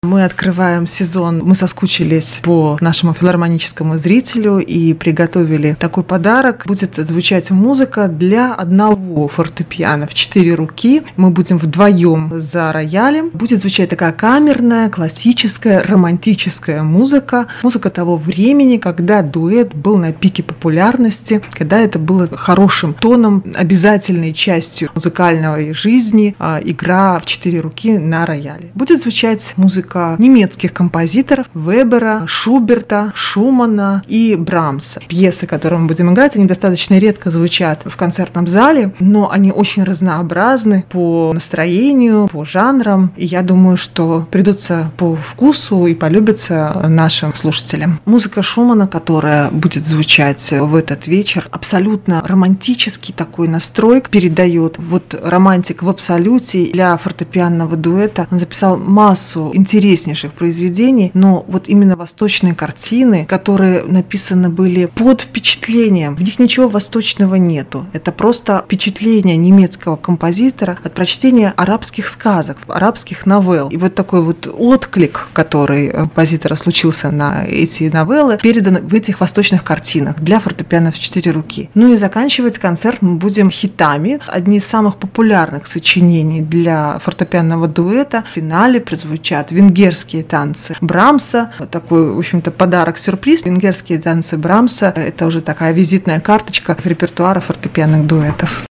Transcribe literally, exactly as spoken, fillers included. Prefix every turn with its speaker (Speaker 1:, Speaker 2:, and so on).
Speaker 1: Мы открываем сезон, мы соскучились по нашему филармоническому зрителю и приготовили такой подарок. Будет звучать музыка для одного фортепиано в четыре руки. Мы будем вдвоем за роялем. Будет звучать такая камерная, классическая, романтическая музыка. Музыка того времени, когда дуэт был на пике популярности, когда это было хорошим тоном, обязательной частью музыкальной жизни, игра в четыре руки на рояле. Будет звучать музыка немецких композиторов Вебера, Шуберта, Шумана и Брамса. Пьесы, которые мы будем играть, они достаточно редко звучат в концертном зале, но они очень разнообразны по настроению, по жанрам, и я думаю, что придутся по вкусу и полюбятся нашим слушателям. Музыка Шумана, которая будет звучать в этот вечер, абсолютно романтический такой настрой передает. Вот романтик в абсолюте для фортепианного дуэта. Он записал массу интереснейших произведений, но вот именно восточные картины, которые написаны были под впечатлением, в них ничего восточного нету. Это просто впечатление немецкого композитора от прочтения арабских сказок, арабских новелл. И вот такой вот отклик, который у композитора случился на эти новеллы, передан в этих восточных картинах для фортепиано в четыре руки. Ну и заканчивать концерт мы будем хитами. Одни из самых популярных сочинений для фортепианного дуэта. В финале прозвучат венгерские танцы Брамса. Вот такой, в общем-то, подарок-сюрприз. Венгерские танцы Брамса – это уже такая визитная карточка репертуара фортепианных дуэтов.